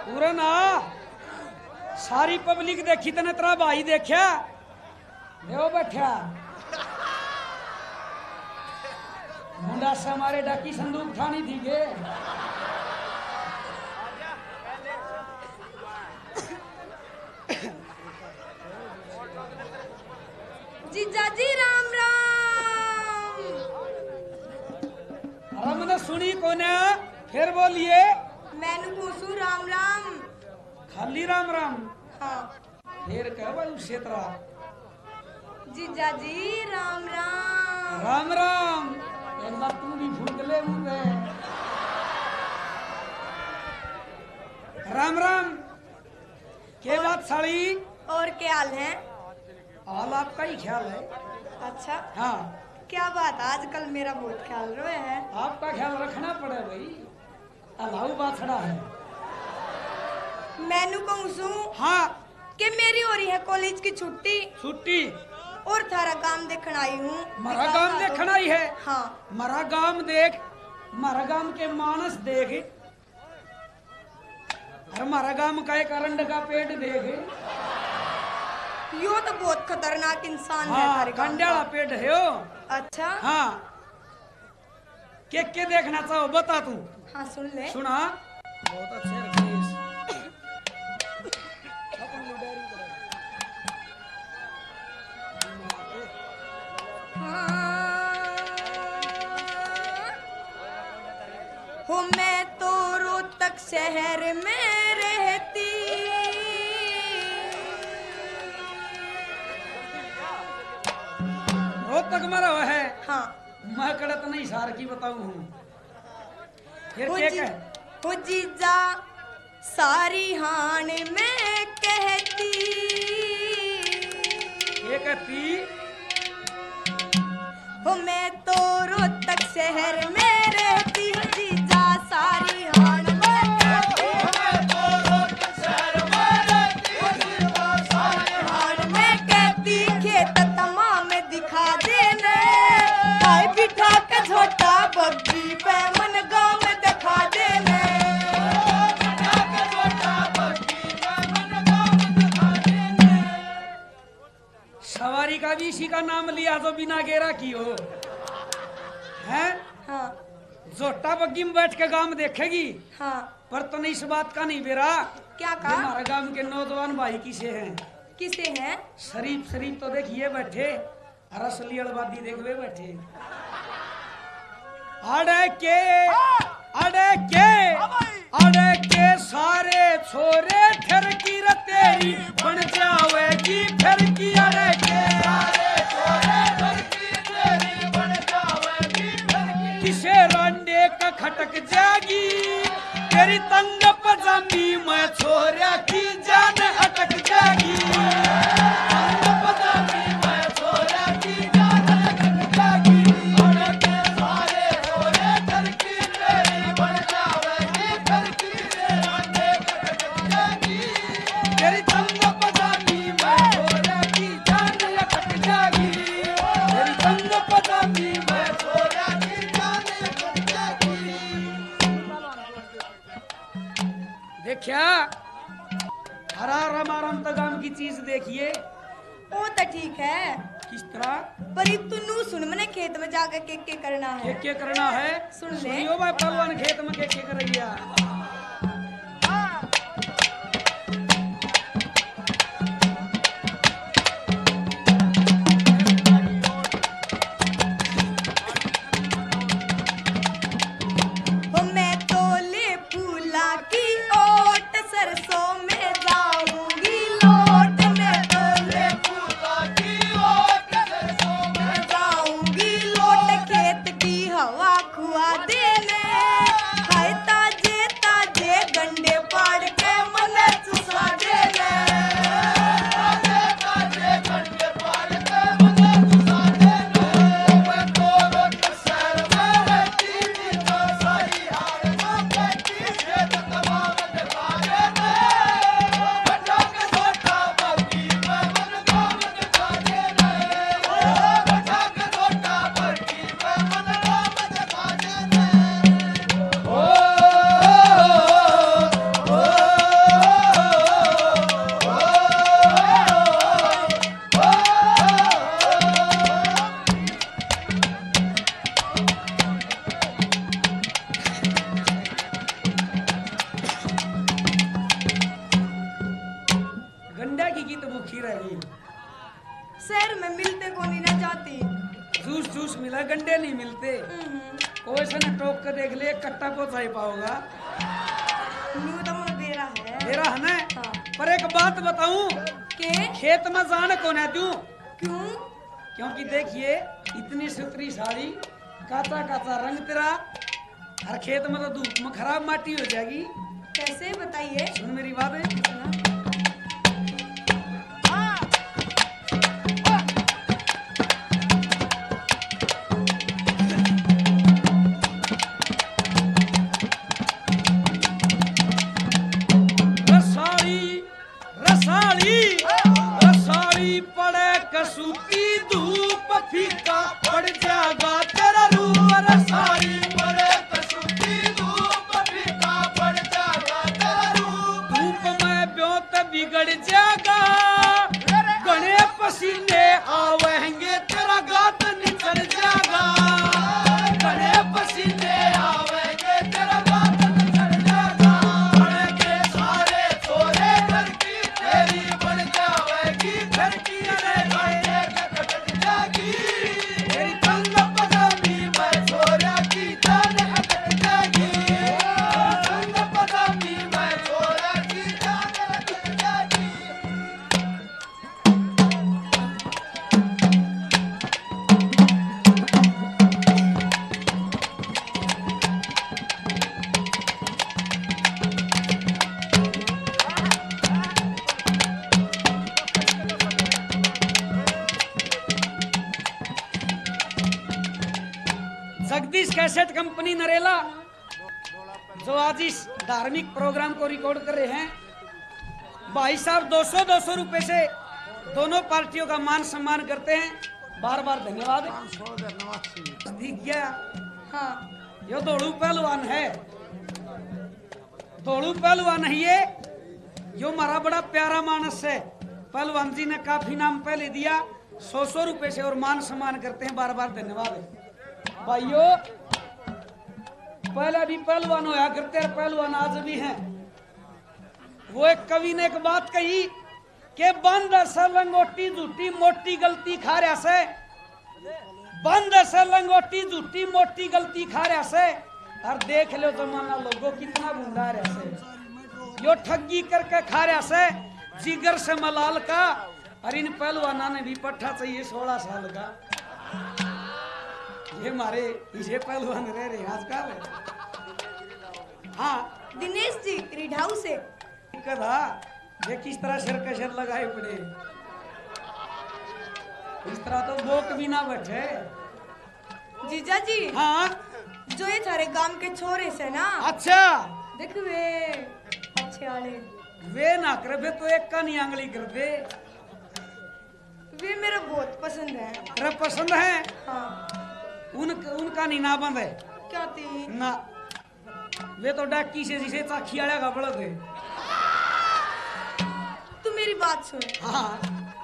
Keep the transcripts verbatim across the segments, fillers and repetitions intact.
पूरा ना सारी पब्लिक देखी तने तेरा भाई देखा ले बैठा मुंडा से हमारे डाकी संदूक ठानी थी गे जीजा जी राम राम। अरे मैंने सुनी कोने फिर बोलिए। मैंने पूछू राम राम। खाली राम राम। हाँ फिर कह भाई क्षेत्रा जीजा जी राम राम। राम राम एक बार तू भी फूट ले मुझे राम राम के बात साड़ी और क्या हाल है? हाल आपका ही ख्याल है। अच्छा हाँ क्या बात आजकल मेरा बहुत ख्याल रहे है। आपका ख्याल रखना पड़े भाई अलाऊ बाछड़ा है। मैनू कहूँ सू हाँ कि मेरी हो रही है कॉलेज की छुट्टी छुट्टी और थारा काम देखने आई हूँ। मरा गांव देखना ही है। हाँ मरा गांव देख मरा गांव के मानस देख अरे मरा गांव का एक अरंड का पेट देख यो तो बहुत खतरनाक इंसान है। हाँ थारे गाँव कंडाला का। पेट है ओ। अच्छा हाँ के के देखना चाहो बता तू। हाँ सुन ले। सुना बहुत अच्छे रखेश। हो मैं तो रोहतक शहर में रहती रोहतक मरा हुआ है। हाँ मैं कड़त नहीं सार की बताऊं हूँ फिर हो क्या जी, कह हो जीजा सारी हान में कहती ये कहती हो मैं तो रोहतक शहर में रहती हूँ जीजा सारी हान में कहती हान में कहती खेत तमाम दिखा देने भाई बिठा के छोटा बग्गी पे मन गाँव में दिखा देने सवारी का भी इसी का नाम लिया तो बिना गेरा की हो हैं। हाँ जोटा बग्गी में बैठ के गांव देखेगी हाँ पर तो नहीं इस बात का नहीं बेरा क्या कहा? हमारे गांव के नौजवान भाई किसे हैं किसे हैं? शरीफ शरीफ तो देखिए बैठे रसली अड़बादी देखवे बैठे अड़े के अड़े के अड़े के सारे छोरे फिर की र तेरी बन जावेगी फिर की अड़े के सारे छोरे फिर की तेरी बन जावेगी फिर की किसे रांडे का खटक जागी तेरी तंग पजामी में छोरा की जान अटक जागी तंग पजामी में छोरा की जान अटक जागी अड़े के सारे छोरे फिर की तेरी बन जावेगी फिर की रांडे का खटक जागी तेरी तंग पजामी में छोरा की जान अटक जागी तेरी तंग पजामी में छोरा की जान अटक जागी। देखिया हरा रमारम तगाम की चीज देखिए वो तो ठीक है किस तरह पर ये तू नू सुन मने खेत में जाकर के के करना के है। के करना है सुन ले। सुनियो भाई पहलवान खेत में के के करैया हो मैं तो ले फूला की ओट सरसों में जाऊंगी लोट मैं तो ले फूला की ओट सरसों में जाऊंगी लोट खेत की हवा खुआ देने हाय ताजे ताजे गंडे पाड़ के मन चुसा देने ताजे ताजे गंडे पाड़ के मन चुसा देने मैं तो रोट शहर में रहती तो सारी हार में कहती खेत तमाम दिखा देने कोनी ना जाती। जूस जूस मिला, गंडे नहीं मिलते। कोई से न टोक कर देख ले, कट्टा को चाह पाओगा। न्यू तो मुझे दे रहा है। मेरा है ना? हाँ। पर एक बात बताऊं, के खेत में जान को ना दूं। क्यों? क्योंकि देखिए इतनी सुथरी साड़ी, काचा काचा रंग तेरा, हर खेत में तो धूप में खराब माटी हो जाएगी। कैसे बताइए? सुन मेरी बात है। रसाली रसाली रसाली पड़े कसूती धूप, फीका पड़ जाएगा तेरा रूप। रसाली पड़े कसूती धूप, फीका पड़ जाएगा तेरा रूप। धूप में ब्योत बिगड़ जाएगा, गणे पसीने आवेंगे, तेरा गात निचर जाएगा। गणे पसीने आवेंगे, तेरा गात निचर जाएगा। बड़े के सारे छोरे घर की तेरी बन जाएगी घर की। अरे बड़े के कट जाएगी तेरी तंग पजामी में, छोरा की जान अटक जाएगी। तंग पजामी में, छोरा की जान अटक जाएगी। जगदीश कैसेट कंपनी नरेला जो आज इस धार्मिक प्रोग्राम को रिकॉर्ड कर रहे हैं, भाई साहब दो सौ दो सौ रुपए से दोनों पार्टियों का मान सम्मान करते हैं। बार बार धन्यवाद। दिख गया? हाँ। यो दौड़ू पहलवान है, दौड़ू पहलवान है ये। यो हमारा बड़ा प्यारा मानस है। पहलवान जी ने काफी नाम पहले दिया, सौ सौ रुपए से और मान सम्मान करते हैं। बार बार धन्यवाद भाइयों। पहले भी पहलवान होया करते हैं, पहलवान आज भी हैं। वो एक कवि ने एक बात कही कि बंद से लंगोटी झूठी, मोटी गलती खा रहा से। बंद से लंगोटी झूठी, मोटी गलती खा रहा से। और देख लो जमाना लोगों कितना भूंडा रहा से। यो ठगी करके खा रहा से, जिगर से मलाल का। और इन पहलवाना ने भी पट्टा चाहिए सोलह साल का। ये मारे इसे पहलवान रह रहे आजकल। हाँ दिनेश जी रिढाऊ से। दिक्कत है ये किस तरह सिर का सिर लगाए पड़े, इस तरह तो बोक भी ना बैठे। जीजा जी। हाँ जो ये थारे गांव के छोरे से ना। अच्छा देख वे अच्छे वाले। वे ना करे वे तो एक का नहीं आंगली कर दे। वे मेरा बहुत पसंद है। अरे पसंद है? हाँ। उन उनका नहीं ना बंद है। क्या थी? ना वे तो डाकी से जिसे चाखी आया का बड़ा थे। तू मेरी बात सुन। हाँ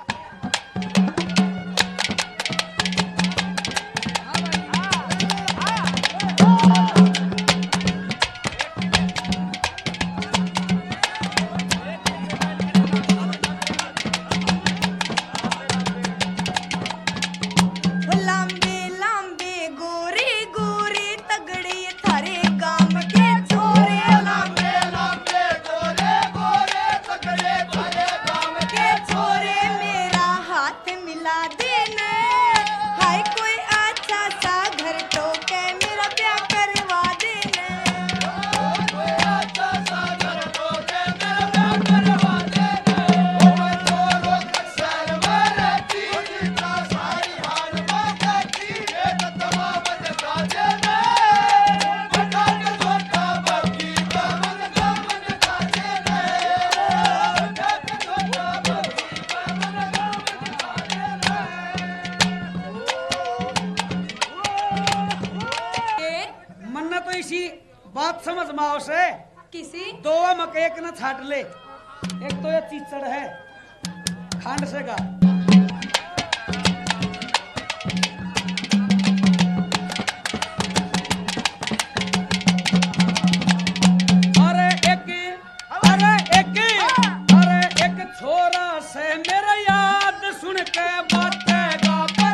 बात समझ माओ से किसी दो मक एक न छाट ले। एक तो ये चीचड़ है खांड से का। अरे एक अरे एक अरे एक छोरा से मेरा याद सुन के बातें गा।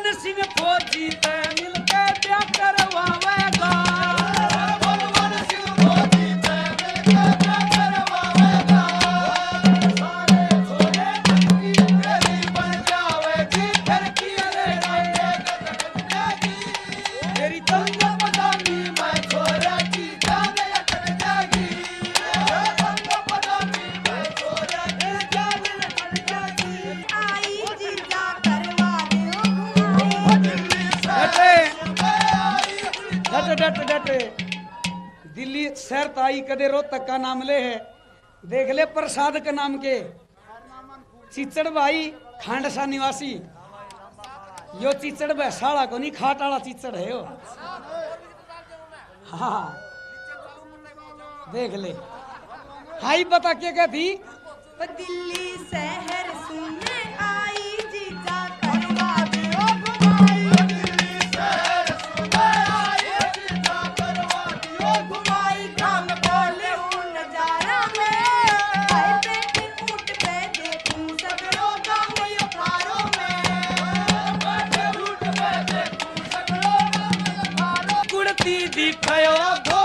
बलवन सिंह फौजी ते मिलके ब्याह करवावेगा बलवन सिंह फौजी ते मिलके ब्याह करवावेगा सारे छोरे ठरकी तेरी बन जावेगी ठरकी रे जाएगी तेरी तंग पदामी मैं छोरे की जान अटक जाएगी तंग पदामी मैं छोरे की जान अटक जाएगी आई जीजा करवा दो डटे डट डट डट दिल्ली शहर ताई कदे रोहतक का नाम ले है देख ले प्रसाद के नाम के चिचड़ भाई खांडसा निवासी यो चिचड़ बैसाड़ा को नहीं खाटाड़ा चिचड़ है यो हाँ देख ले हाई बता क्या क्या थी दिल्ली शहर सुनने आई जीजा करवा दो घुमाई दिल्ली शहर सुनने आई जीजा करवा दो घुमाई काम बोले हूँ नजारा में आए बेटी ऊँट पे देखूं सगरों गाँव यो थारों में बैठे ऊँट पे देखूं सगरों गाँव यो थारों कुड़ती दिखायो